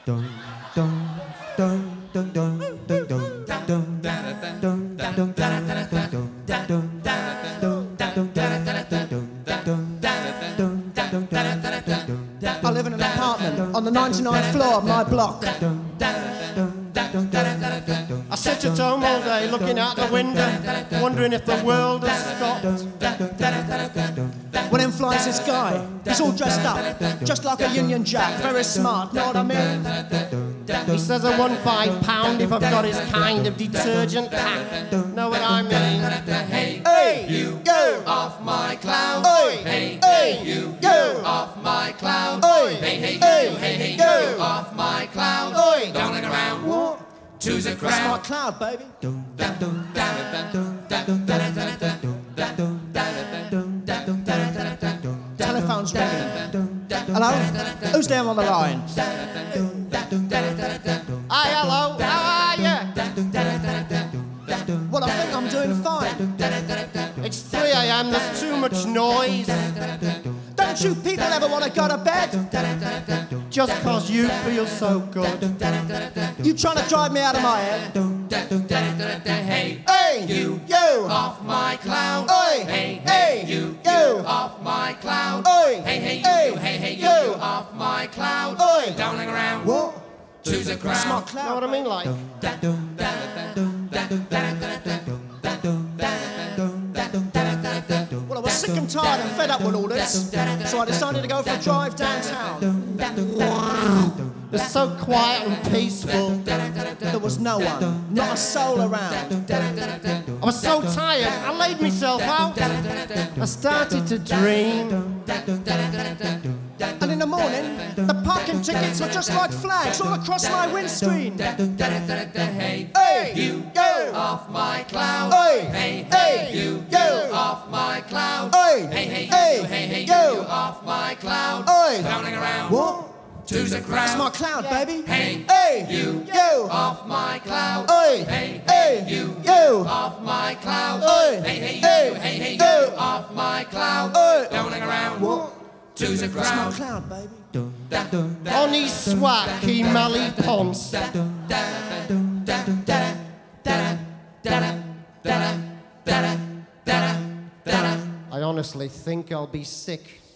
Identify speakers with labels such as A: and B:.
A: I live in an apartment on the 99th floor of my block.
B: I sit at home all day looking out the window, wondering if the world has stopped.
A: When in flies this guy, he's all dressed up, just like a Union Jack, very smart, know what I mean?
B: He says I won £5 if I've got his kind of detergent pack. Know what I mean?
A: Hey, you go
C: off my cloud.
A: Oi,
C: Hey,
A: hey,
C: you
A: go
C: off my cloud.
A: Oi,
C: Hey, hey,
A: hey,
C: hey,
A: go
C: you off my cloud.
A: Oi,
C: Don't look around.
A: what?
C: Choose a
A: That's my
C: crowd.
A: cloud, baby. Telephone's ringing. Hello? Who's there on the line?
B: Hi, hello, how are you?
A: Well, I think I'm doing fine.
B: It's 3 a.m, there's too much noise.
A: Don't you people ever want to go to bed?
B: Just 'cause you feel so good.
A: You trying to drive me out of my head?
C: Hey,
A: Hey, you
C: off my cloud.
A: Oi,
C: Hey,
A: hey,
C: you
A: you
C: off my cloud.
A: Oi,
C: Hey, hey,
A: hey,
C: you off my cloud.
A: Oi.
C: Don't look around.
A: What?
C: Choose a
A: That's my
C: crowd.
B: Know
A: cloud.
B: what I mean? Like,
A: Well, I was sick and tired and fed up with all this, so I decided to go for a drive downtown.
B: it's so quiet and peaceful.
A: There was no one, not a soul around.
B: I was so tired, I laid myself out. I started to dream.
A: And in the morning, the parking tickets were just like flags all across my windscreen.
C: Hey,
A: Hey,
C: you
A: go
C: off my cloud.
A: Oi,
C: Hey,
A: hey,
C: you
A: go
C: off my cloud.
A: Oi,
C: Hey, hey,
A: hey,
C: you
A: go
C: off my cloud.
A: Oi.
C: Don't look around.
A: What?
C: Choose a
A: That's my
C: crowd.
A: cloud, baby.
C: Hey,
A: Hey,
C: you
A: go
C: off my cloud.
A: Oi,
C: Hey,
A: hey,
C: you
A: go
C: off my cloud.
A: Oi,
C: Hey,
A: hey,
C: hey, you
A: go
C: off my cloud.
A: Oi.
C: Don't look around.
A: What?
C: Choose a
A: That's my
C: crowd.
A: cloud, baby.
B: Oni swaki mali pons. I honestly think I'll be sick.